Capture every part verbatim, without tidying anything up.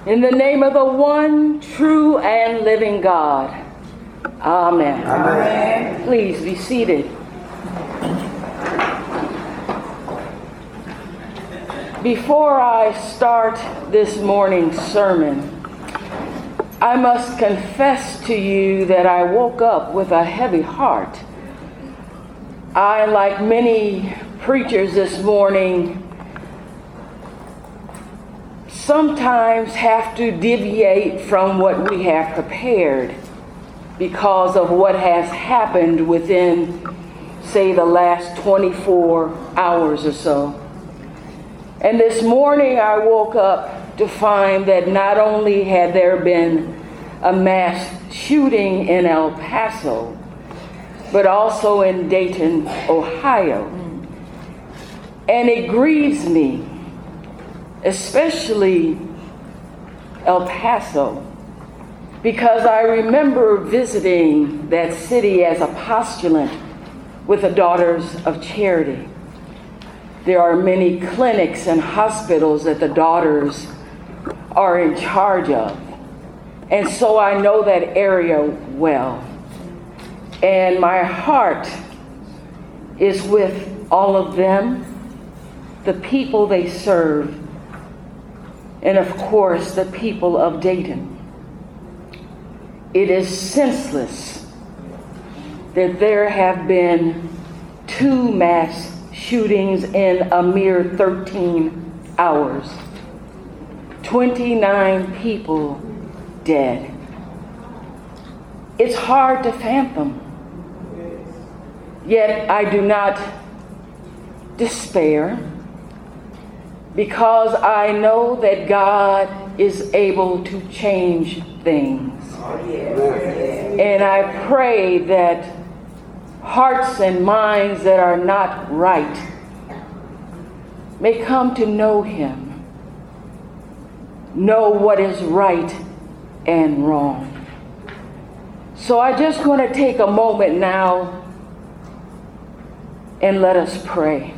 In the name of the one true and living God. Amen. Amen. Please be seated. Before I start this morning's sermon, I must confess to you that I woke up with a heavy heart. I, like many preachers this morning, sometimes have to deviate from what we have prepared because of what has happened within, say, the last twenty-four hours or so. And this morning I woke up to find that not only had there been a mass shooting in El Paso, but also in Dayton, Ohio. And it grieves me, especially El Paso, because I remember visiting that city as a postulant with the Daughters of Charity. There are many clinics and hospitals that the Daughters are in charge of. And so I know that area well. And my heart is with all of them, the people they serve, and of course the people of Dayton. It is senseless that there have been two mass shootings in a mere thirteen hours. twenty-nine people dead. It's hard to fathom. Yet I do not despair, because I know that God is able to change things. And I pray that hearts and minds that are not right may come to know Him, know what is right and wrong. So I just want to take a moment now and let us pray.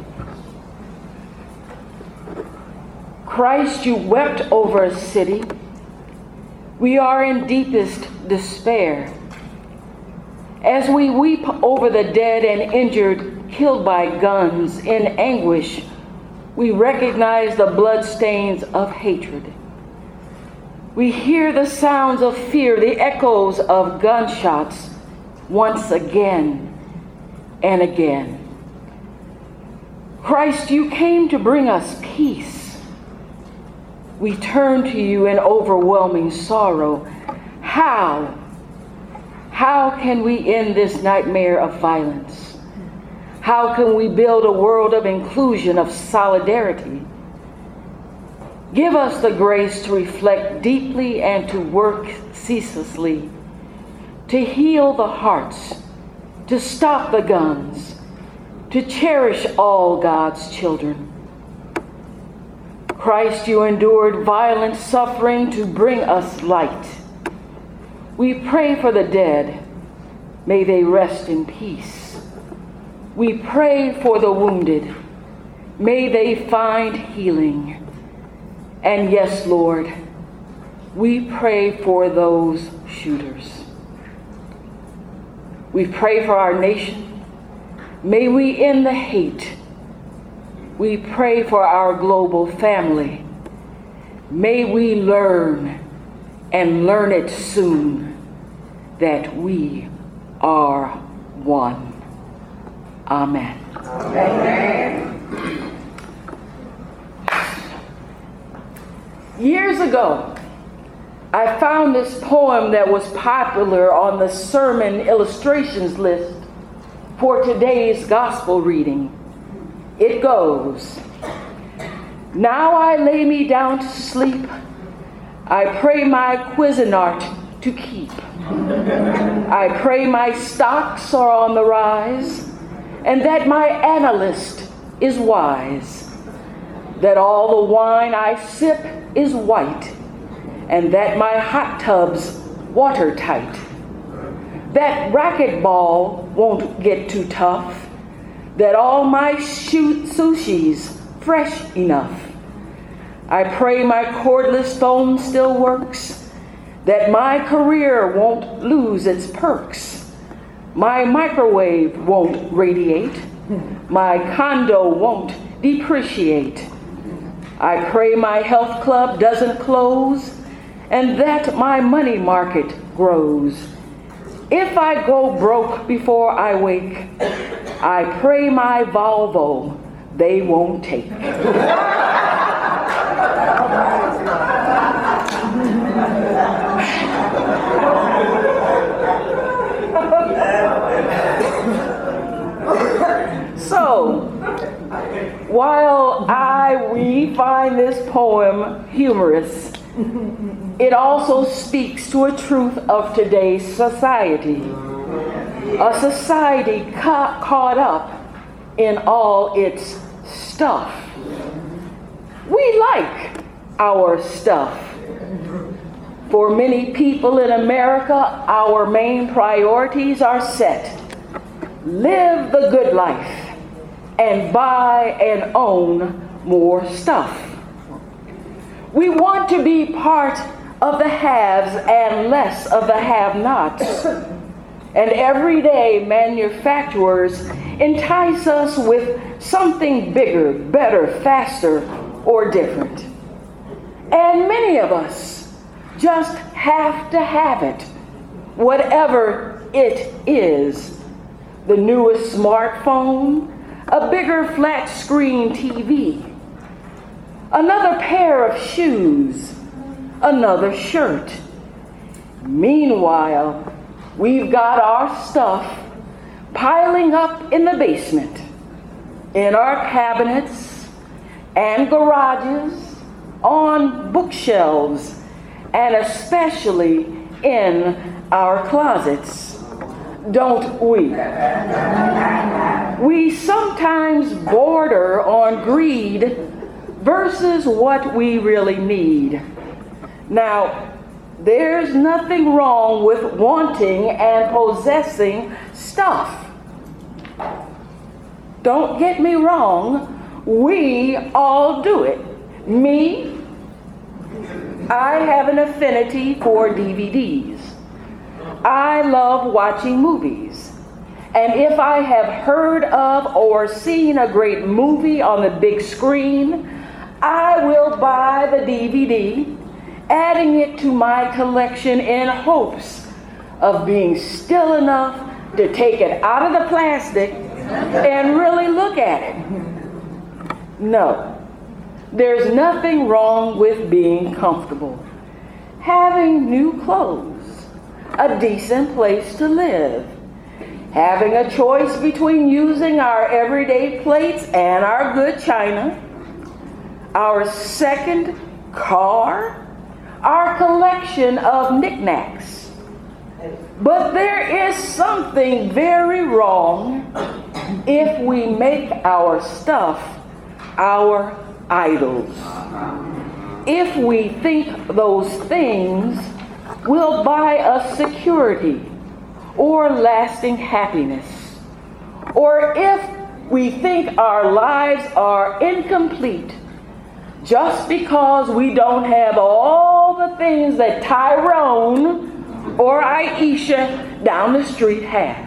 Christ, you wept over a city. We are in deepest despair. As we weep over the dead and injured killed by guns in anguish, we recognize the bloodstains of hatred. We hear the sounds of fear, the echoes of gunshots once again and again. Christ, you came to bring us peace. We turn to you in overwhelming sorrow. How? How can we end this nightmare of violence? How can we build a world of inclusion, of solidarity? Give us the grace to reflect deeply and to work ceaselessly, to heal the hearts, to stop the guns, to cherish all God's children. Christ, you endured violent suffering to bring us light. We pray for the dead. May they rest in peace. We pray for the wounded. May they find healing. And yes, Lord, we pray for those shooters. We pray for our nation. May we end the hate. We pray for our global family. May we learn, and learn it soon, that we are one. Amen. Amen. Years ago, I found this poem that was popular on the sermon illustrations list for today's gospel reading. It goes, "Now I lay me down to sleep. I pray my Cuisinart to keep. I pray my stocks are on the rise, and that my analyst is wise. That all the wine I sip is white, and that my hot tub's watertight. That racquetball won't get too tough. That all my shu- sushi's fresh enough. I pray my cordless phone still works, that my career won't lose its perks, my microwave won't radiate, my condo won't depreciate. I pray my health club doesn't close, and that my money market grows. If I go broke before I wake, I pray my Volvo they won't take. So, while I, we find this poem humorous, it also speaks to a truth of today's society. A society ca- caught up in all its stuff. We like our stuff. For many people in America, our main priorities are set. Live the good life and buy and own more stuff. We want to be part of the haves and less of the have-nots. And everyday manufacturers entice us with something bigger, better, faster, or different. And many of us just have to have it, whatever it is. The newest smartphone, a bigger flat screen T V, another pair of shoes, another shirt. Meanwhile, we've got our stuff piling up in the basement, in our cabinets and garages, on bookshelves, and especially in our closets. Don't we? We sometimes border on greed versus what we really need. Now, there's nothing wrong with wanting and possessing stuff. Don't get me wrong, we all do it. Me, I have an affinity for D V Ds. I love watching movies. And if I have heard of or seen a great movie on the big screen, I will buy the D V D, adding it to my collection in hopes of being still enough to take it out of the plastic and really look at it. No, there's nothing wrong with being comfortable, having new clothes, a decent place to live, having a choice between using our everyday plates and our good china, our second car, our collection of knickknacks. But there is something very wrong if we make our stuff our idols. If we think those things will buy us security or lasting happiness, or if we think our lives are incomplete just because we don't have all the things that Tyrone or Aisha down the street have.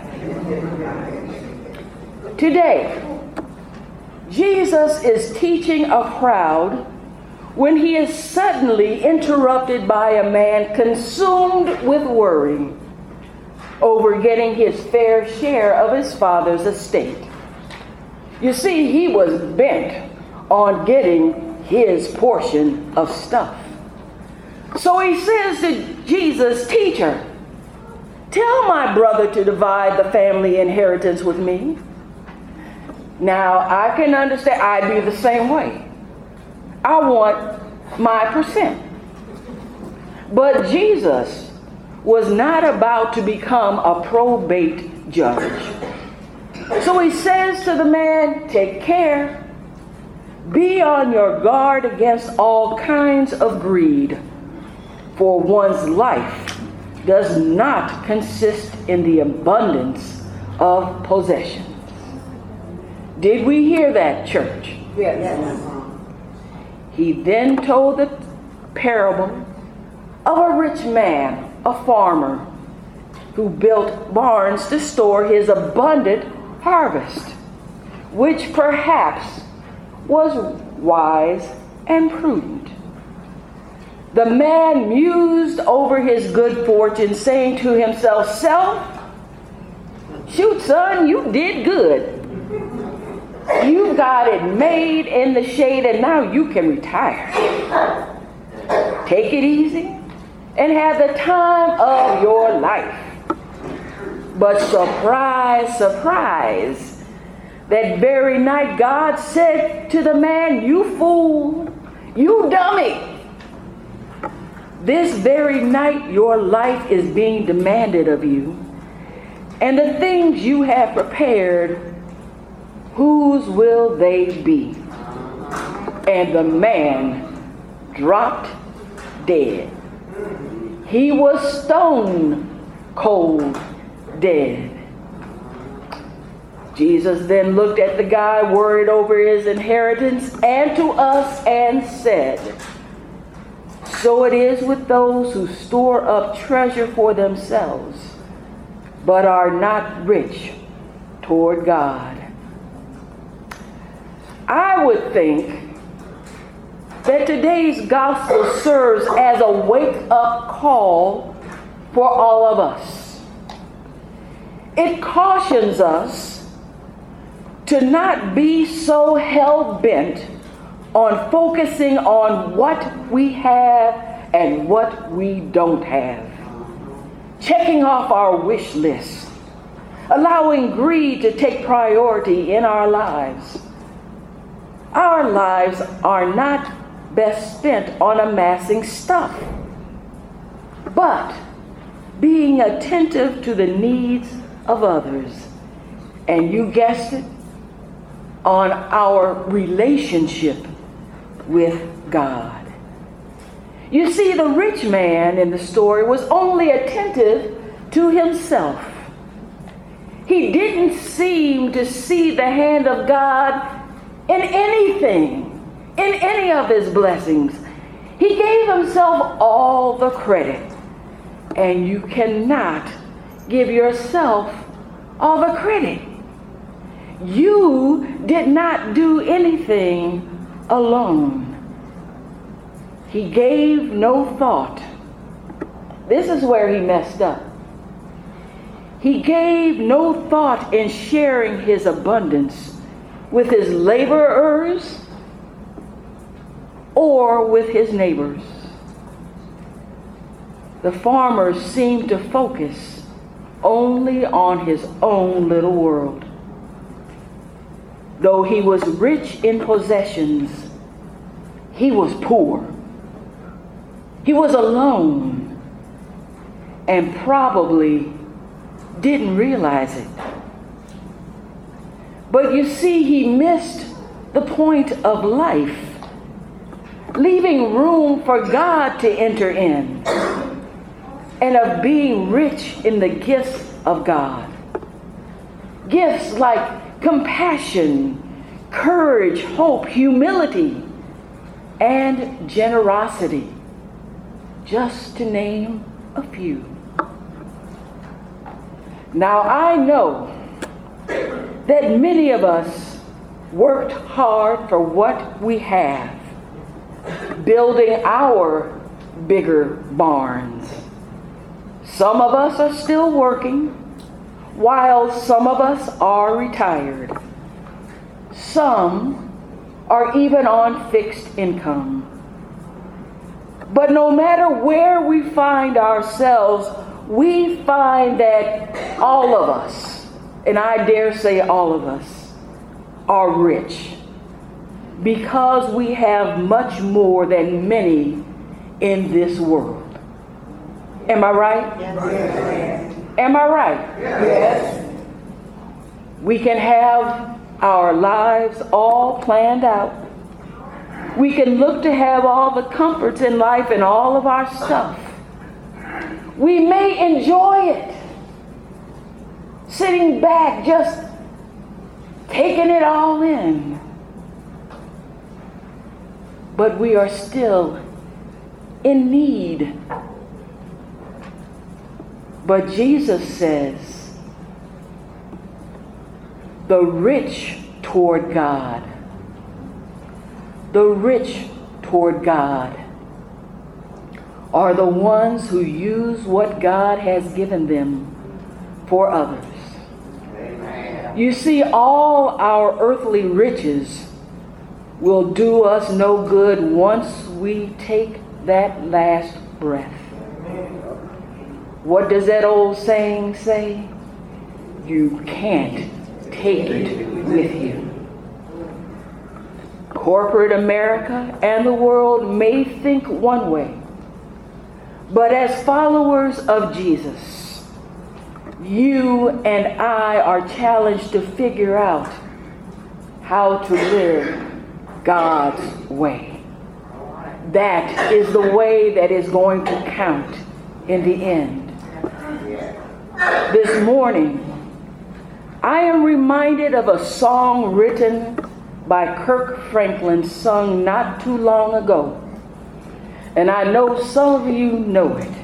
Today, Jesus is teaching a crowd when he is suddenly interrupted by a man consumed with worry over getting his fair share of his father's estate. You see, he was bent on getting his portion of stuff. So he says to Jesus, "Teacher, tell my brother to divide the family inheritance with me." Now, I can understand, I'd be the same way. I want my percent. But Jesus was not about to become a probate judge. So he says to the man, "Take care. Be on your guard against all kinds of greed, for one's life does not consist in the abundance of possessions." Did we hear that, church? Yes. He then told the parable of a rich man, a farmer, who built barns to store his abundant harvest, which perhaps was wise and prudent. The man mused over his good fortune, saying to himself, "Self, shoot, son, you did good. You got it made in the shade, and now you can retire. Take it easy and have the time of your life." But surprise, surprise, that very night God said to the man, "You fool, you dummy. This very night your life is being demanded of you, and the things you have prepared, whose will they be?" And the man dropped dead. He was stone cold dead. Jesus then looked at the guy worried over his inheritance and to us and said, "So it is with those who store up treasure for themselves, but are not rich toward God." I would think that today's gospel serves as a wake-up call for all of us. It cautions us to not be so hell-bent on focusing on what we have and what we don't have, checking off our wish list, allowing greed to take priority in our lives. Our lives are not best spent on amassing stuff, but being attentive to the needs of others. And you guessed it, on our relationship with God. You see, the rich man in the story was only attentive to himself. He didn't seem to see the hand of God in anything, in any of his blessings. He gave himself all the credit, and you cannot give yourself all the credit. You did not do anything alone. He gave no thought. This is where he messed up. He gave no thought in sharing his abundance with his laborers or with his neighbors. The farmer seemed to focus only on his own little world. Though he was rich in possessions, he was poor. He was alone and probably didn't realize it. But you see, he missed the point of life, leaving room for God to enter in, and of being rich in the gifts of God. Gifts like compassion, courage, hope, humility, and generosity, just to name a few. Now, I know that many of us worked hard for what we have, building our bigger barns. Some of us are still working, while some of us are retired. Some are even on fixed income. But no matter where we find ourselves, we find that all of us, and I dare say all of us, are rich because we have much more than many in this world. Am I right? Yes. Am I right? Yes. We can have our lives all planned out. We can look to have all the comforts in life and all of our stuff. We may enjoy it, sitting back, just taking it all in. but we are still in need. But Jesus says, the rich toward God, the rich toward God are the ones who use what God has given them for others. Amen. You see, all our earthly riches will do us no good once we take that last breath. What does that old saying say? You can't take it with you. Corporate America and the world may think one way, but as followers of Jesus, you and I are challenged to figure out how to live God's way. That is the way that is going to count in the end. This morning, I am reminded of a song written by Kirk Franklin, sung not too long ago. And I know some of you know it.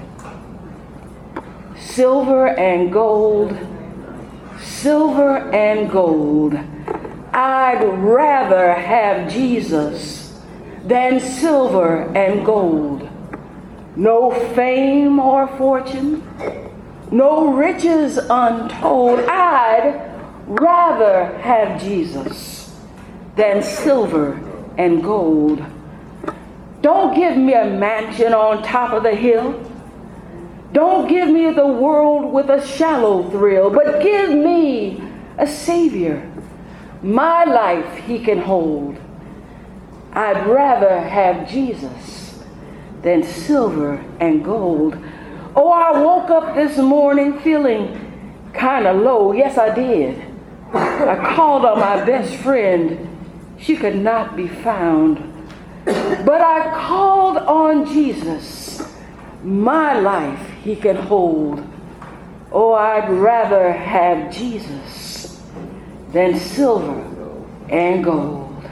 Silver and gold, silver and gold. I'd rather have Jesus than silver and gold. No fame or fortune, no riches untold. I'd rather have Jesus than silver and gold. Don't give me a mansion on top of the hill. Don't give me the world with a shallow thrill, but give me a Savior. My life he can hold. I'd rather have Jesus than silver and gold. Oh, I woke up this morning feeling kind of low. Yes, I did. I called on my best friend. She could not be found. But I called on Jesus. My life he can hold. Oh, I'd rather have Jesus than silver and gold.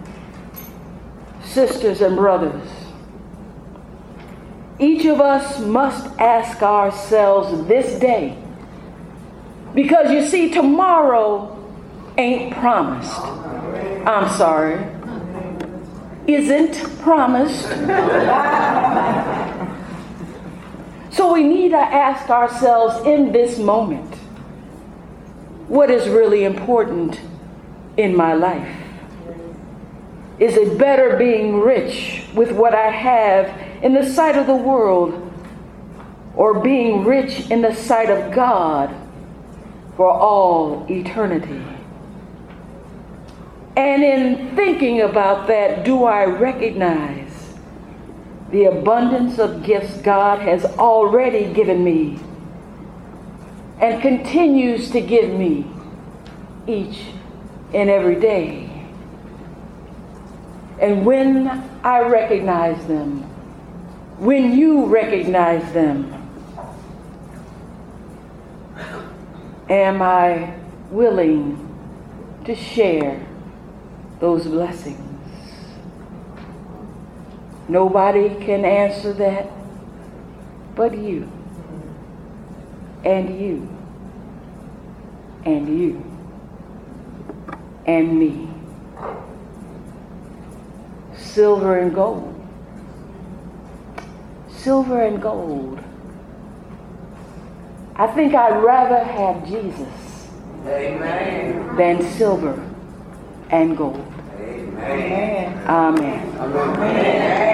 Sisters and brothers, each of us must ask ourselves this day, because you see, tomorrow ain't promised. I'm sorry. Isn't promised. So we need to ask ourselves in this moment, what is really important in my life? Is it better being rich with what I have in the sight of the world, or being rich in the sight of God for all eternity? And in thinking about that, do I recognize the abundance of gifts God has already given me and continues to give me each and every day? And when I recognize them, when you recognize them, am I willing to share those blessings? Nobody can answer that but you, and you, and you, and me. Silver and gold. Silver and gold. I think I'd rather have Jesus Amen. Than silver and gold. Amen. Amen. Amen. Amen.